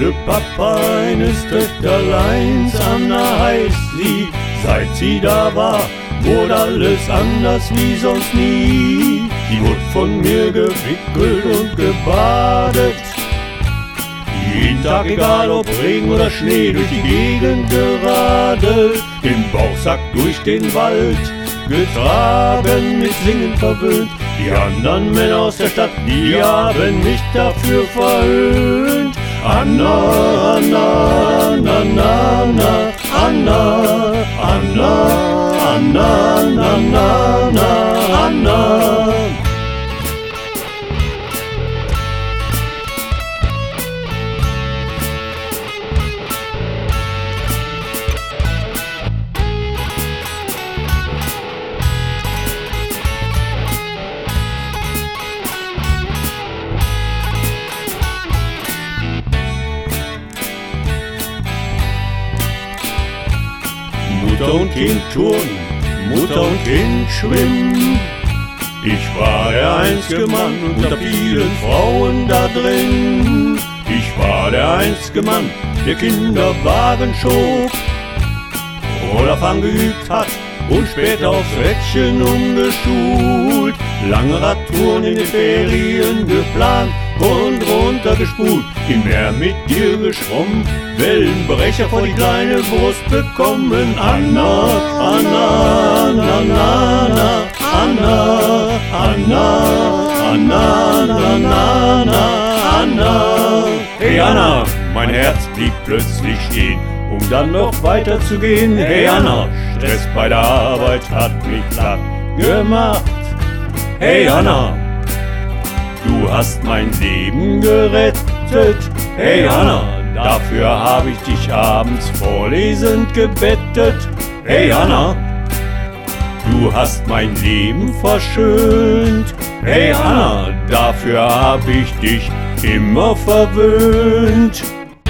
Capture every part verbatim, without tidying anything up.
wurde Papa eines Töchterleins, Anna heißt sie, seit sie da war, wurde alles anders wie sonst nie. Sie wurde von mir gewickelt und gebadet, jeden Tag, egal ob Regen oder Schnee, durch die Gegend geradelt, im Bauchsack durch den Wald getragen, mit Singen verwöhnt. Die anderen Männer aus der Stadt, die haben mich dafür verhöhnt. Anna, Anna, Anna, Anna, Anna, Anna, Anna, Anna, Anna, Anna. Mutter und Kind turnen, Mutter und Kind schwimmen. Ich war der einzige Mann unter vielen Frauen da drin. Ich war der einzige Mann, der Kinderwagen schob, Rollerfahren geübt hat und später aufs Rädchen umgeschult. Lange Radtouren in den Ferien geplant und runtergespult, im Meer mit dir geschwommen, Wellenbrecher vor die kleine Brust bekommen. Anna, Anna, Anna, Anna, Anna, Anna, Anna, Anna, Anna, Anna. Hey Anna, mein Herz blieb plötzlich stehen, um dann noch weiter zu gehen. Hey Anna, Stress bei der Arbeit hat mich platt gemacht. Hey Anna, du hast mein Leben gerettet. Hey Anna, dafür habe ich dich abends vorlesend gebettet. Hey Anna, du hast mein Leben verschönt. Hey Anna, dafür habe ich dich immer verwöhnt.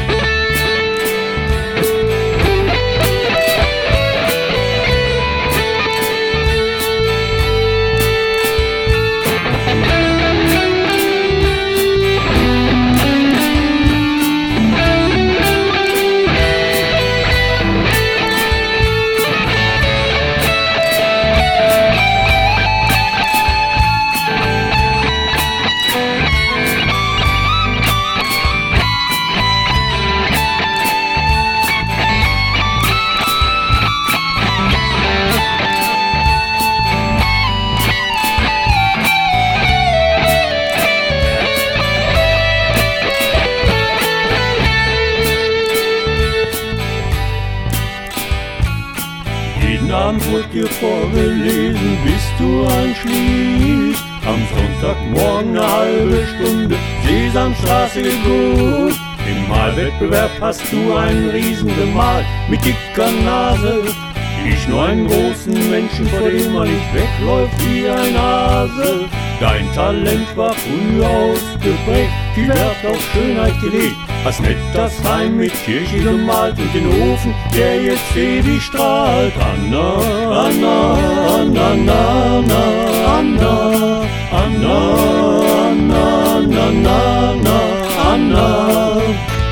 Jeden Abend wird dir vorgelesen, bis du einschließt. Am Sonntagmorgen eine halbe Stunde Sesamstraße geguckt. Im Malwettbewerb hast du einen Riesen gemalt mit dicker Nase. Ich nur einen großen Menschen, vor dem man nicht wegläuft wie ein Hase. Dein Talent war früh ausgeprägt, viel Wert auf Schönheit gelegt. Hast nett das Heim mit Kirche gemalt und den Ofen, der jetzt ewig strahlt. Anna, Anna, Anna, Anna, Anna, Anna, Anna, Anna, Anna, Anna.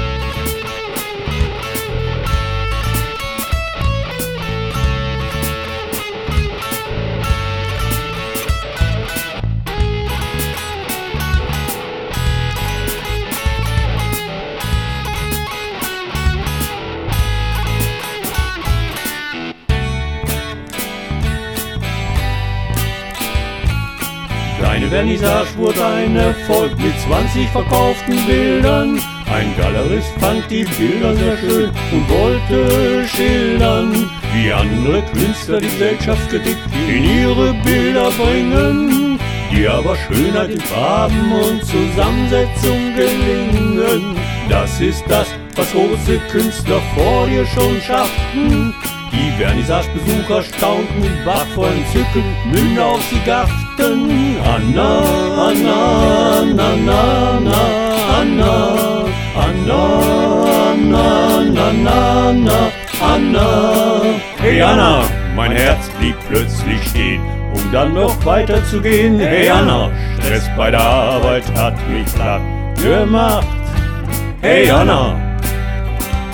Deine Vernissage wurde ein Erfolg mit zwanzig verkauften Bildern. Ein Galerist fand die Bilder sehr schön und wollte schildern, wie andere Künstler die Gesellschaftskritik in ihre Bilder bringen, die aber Schönheit in Farben und Zusammensetzung gelingen. Das ist das, was große Künstler vor dir schon schafften. Die Vernissage-Besucher staunten, wach vor Entzücken, Münder auf sie gafften. Anna, Anna, Anna, Anna, Anna, Anna, Anna, Anna, Anna, Anna. Hey Anna, mein Herz blieb plötzlich stehen, um dann noch weiter zu gehen. Hey Anna, Stress bei der Arbeit hat mich platt gemacht. Hey Anna,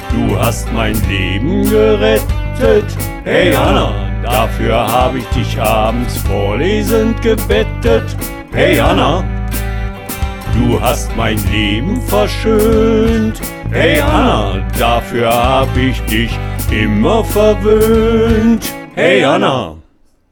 du hast mein Leben gerettet. Hey Anna, dafür hab ich dich abends vorlesend gebettet. Hey Anna, du hast mein Leben verschönt. Hey Anna, dafür hab ich dich immer verwöhnt. Hey Anna.